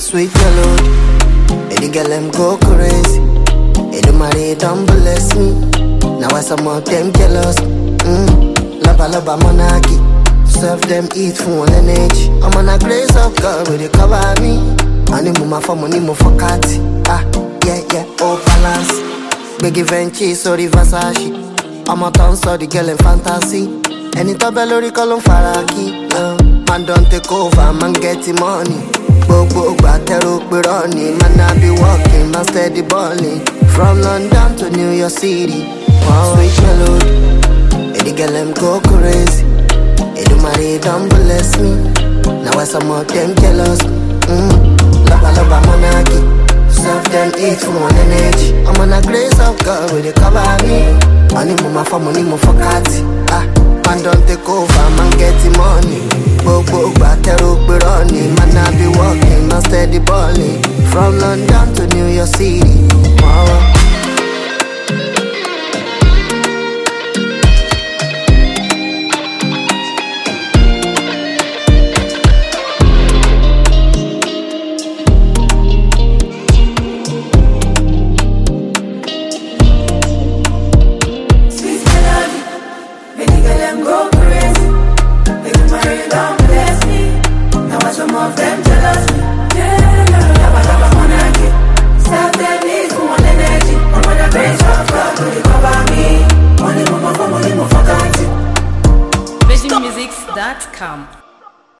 sweet melody. And the girl them go crazy. And the money don't bless me. Now why some of them jealous? Love monarchy. Serve them eat for one energy. I'm on a grace of God will they cover me. And the mama for money more for cat. Yeah, oh balance. Big event cheese or the Versace. I'm a town so the girl in fantasy. And it's a bellori call on Faraki. Man don't take over, man getting money. Bobo batero running. Man I be walking, man steady balling. From London to New York City. Wow, sweet melody. And the girl them go crazy. And the money don't bless me. Now why some of them jealous? Love monarchy. Serve them eat for one energy. I'm on a grace of God will they cover me. Money mama for money more for cat. Man don't take over, man getting money. Bobo